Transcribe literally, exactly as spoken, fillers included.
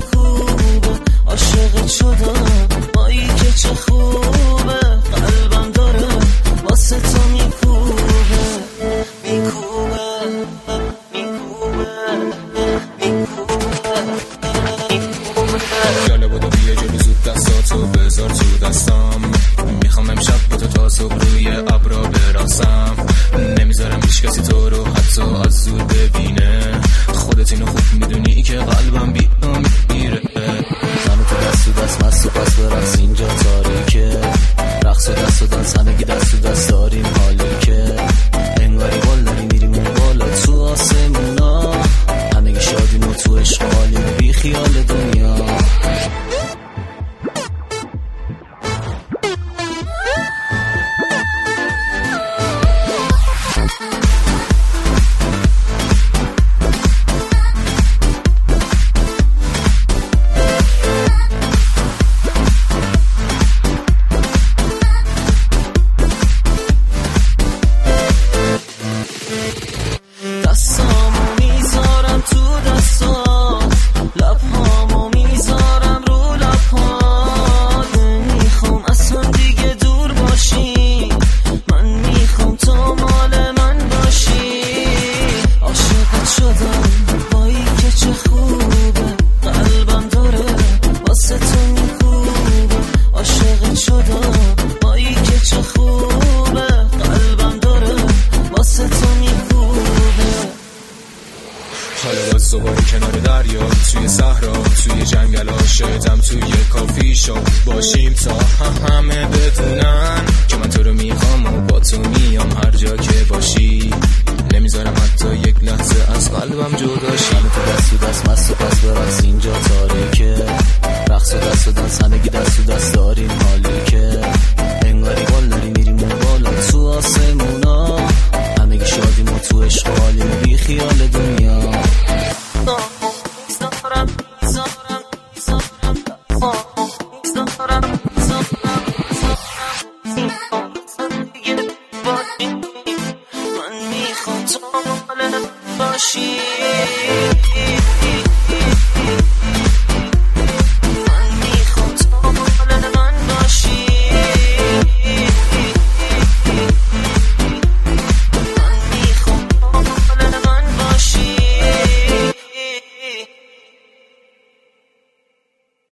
کوبه، عاشقت شدم مایی که چه خوبه، قلبم داره واسه تو میکوبه میکوبه میکوبه میکوبه. جاله بودو بیا جلو زود دستاتو بذار تو دستم، میخوام امشب با تو تا صبح روی ابرا براسم، نمیذارم هیچ کسی تو رو حتی از زود ببینه، خودت اینو خوب میدونی که قلبم بی میره. منو تو دست و دست مست و پس برقص اینجا تاریکه، رقص و دست و دنس همگی دست و دست داریم حالی که انگاری بال داری میریم اون بالا تو آسمونا، همگی شادیم و تو عشق حالیم بی خیال دنیا. دستامو میذارم تو دستات، لبهامو میذارم رو لبهات، نمیخوام اصلا دیگه دور باشی، من میخوام تو مال من باشی، عاشقت شدم بایی که چه خوبه، قلبم داره واسه تو میکوبه، عاشقت شدم بایی که چه خوبه، قلبم داره واسه تو میکوبه. حالا باز دوباره کنار دریا، توی صحرا، توی جنگل، شایدم توی کافی شاپ باشیم تا همه بدونن که من تو رو میخوام و با تو میام هر جا که باشی، نمیذارم حتی یک لحظه از قلبم جدا شی. منو تو دست و دست مست و پس برقص اینجا تاریکه، رقص و دست و دنس همگی دست و دست داریم حالی که انگاری بال داری میریم اون بالا تو آسمونا، همگی شادیم و تو عشق حالیم بی خیال دنیا. من میخوام تو مال باشی.